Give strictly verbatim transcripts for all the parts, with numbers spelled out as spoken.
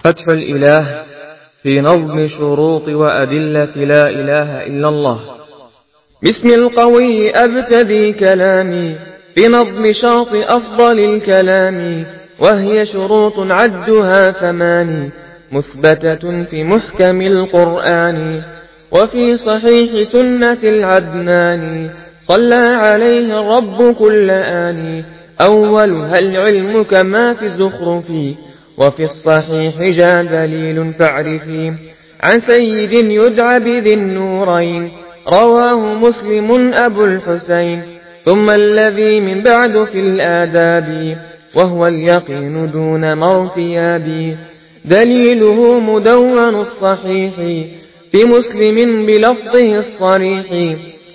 فتح الإله في نظم شروط وأدلة لا إله إلا الله. باسم القوي أبتدي كلامي في نظم شرط أفضل الكلام، وهي شروط عدها ثماني مثبتة في محكم القرآن وفي صحيح سنة العدنان، صلى عليه الرب كل آن. أولها العلم كما في الزخرف، وفي الصحيح جاء دليل فاعرفي عن سيد يدعى بذي النورين، رواه مسلم أبو الحسين. ثم الذي من بعد في الآداب، وهو اليقين دون مرتياب، دليله مدون الصحيح في مسلم بلفظه الصريح.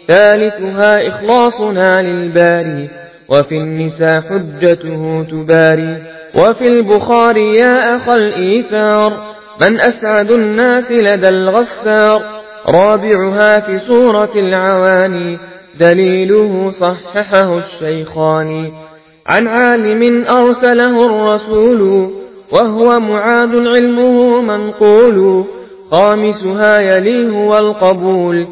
ثالثها إخلاصنا للباري، وفي النساء حجته تباري. وفي البخاري يا أخ الإيثار من أسعد الناس لدى الغفار، رابعها في سورة العواني، دليله صححه الشيخان. عن عالم أرسله الرسول، وهو معاذ علمه منقول. خامسها يليه والقبول،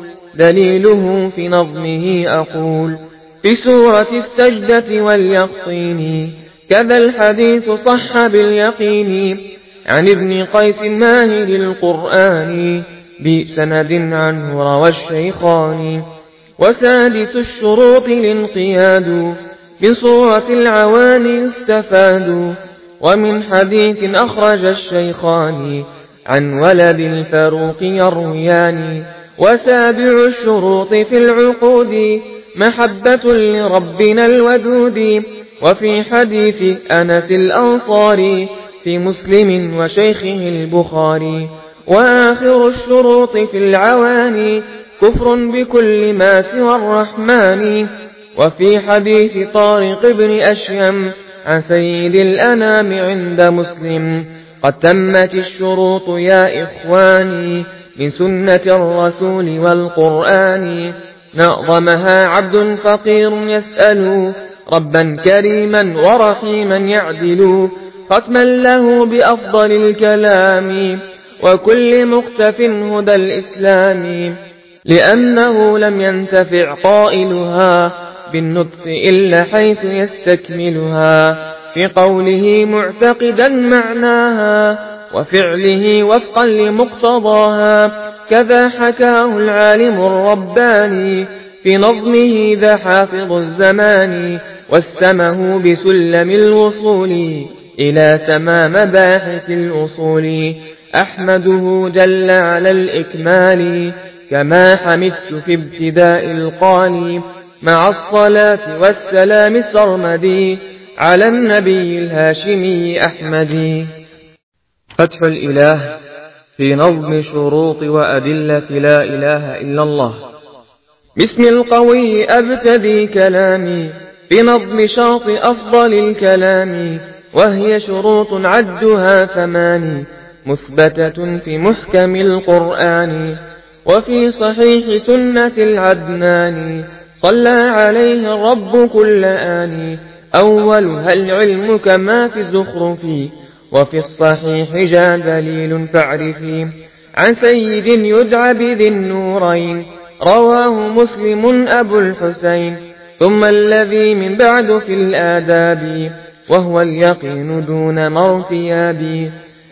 دليله في نظمه أقول. في سورة السجدة واليقطين، كذا الحديث صح باليقين. عن ابن قيس ماهر القرآن، بسند عنه روى الشيخان. وسادس الشروط الانقياد، من سورة العواني استفادوا. ومن حديث أخرج الشيخان، عن ولد الفاروق يرويان. وسابع الشروط في العقود، محبة لربنا الودود. وفي حديث أنس الأنصاري في مسلم وشيخه البخاري. وآخر الشروط في العواني، كفر بكل ما سوى الرحمن. وفي حديث طارق بن أشيم عن سيد الأنام عند مسلم، قد تمت الشروط يا إخواني من سنة الرسول والقرآن. نظمها عبد فقير يسأل ربا كريما ورحيما يعدل، ختما له بأفضل الكلام وكل مختف هدى الإسلام. لأنه لم ينتفع قائلها بالنطق إلا حيث يستكملها، في قوله معتقدا معناها وفعله وفقا لمقتضاها. كذا حكاه العالم الرباني في نظمه ذا حافظ الزمان، واستمه بسلم الوصول إلى تمام باحث الأصول. أحمده جل على الإكمال، كما حمدت في ابتداء القال، مع الصلاة والسلام السرمدي على النبي الهاشمي أحمد. فتح الإله في نظم شروط وأدلة لا إله إلا الله. باسم القوي أبتدي كلامي في نظم شرط أفضل الكلام، وهي شروط عدها ثماني مثبتة في محكم القرآن وفي صحيح سنة العدنان، صلى عليه الرب كل آن. أولها العلم كما في الزخرف، وفي الصحيح جاء دليل فاعرفي عن سيد يدعى بذي النورين، رواه مسلم أبو الحسين. ثم الذي من بعد في الآداب، وهو اليقين دون مرتياب،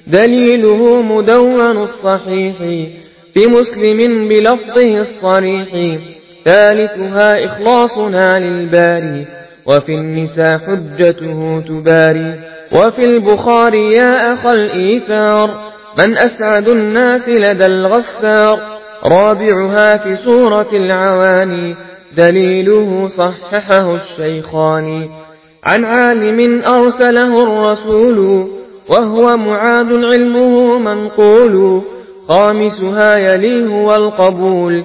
دليله مدون الصحيح في مسلم بلفظه الصريح. ثالثها إخلاصنا للباري، وفي النساء حجته تباري. وفي البخاري يا أخ الإيثار من أسعد الناس لدى الغفار، رابعها في سورة العواني، دليله صححه الشيخان. عن عالم أرسله الرسول، وهو معاذ علمه منقول. خامسها يليه والقبول،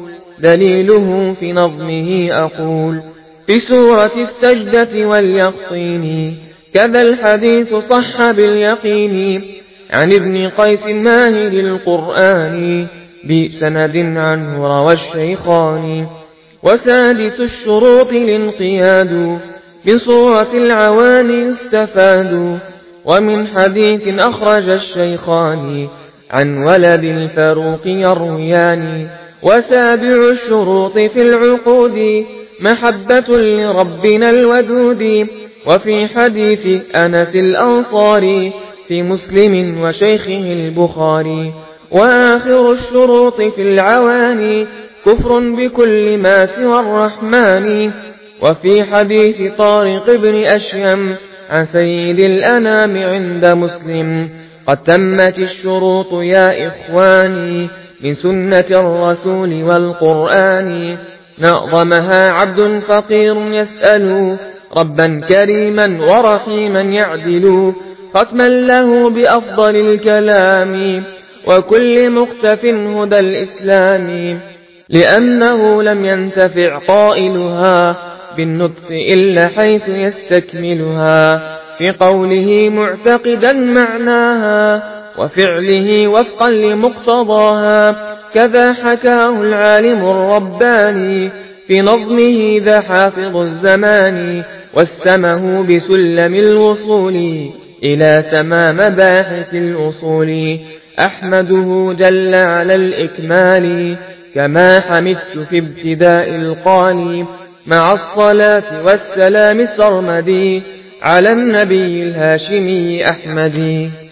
دليله في نظمه أقول. في سورة السجدة واليقطين، كذا الحديث صح باليقين. عن ابن قيس ماهر القرآن، بسند عنه روى الشيخان. وسادس الشروط الانقياد، من سورة العواني استفادوا. ومن حديث أخرج الشيخان عن ولد الفاروق يرويان. وسابع الشروط في العقود محبة لربنا الودود. وفي حديث أنس الأنصاري في مسلم وشيخه البخاري. وآخر الشروط في العواني كفر بكل ما سوى الرحمن. وفي حديث طارق بن أشيم عن سيد الأنام عند مسلم قد تمت الشروط يا إخواني من سنة الرسول والقرآن. نظمها عبد فقير يسأل ربا كريما ورحيما يعدل ختما له بأفضل الكلام وكل مختف هدى الإسلام. لأنه لم ينتفع قائلها بالنطق إلا حيث يستكملها في قوله معتقدا معناها وفعله وفقا لمقتضاها. كذا حكاه العالم الرباني في نظمه ذا حافظ الزمان. واستمه بسلم الوصول إلى تمام باحث الأصول. أحمده جل على الإكمال كما حمدت في ابتداء القال مع الصلاة والسلام السرمدي على النبي الهاشمي أحمدي.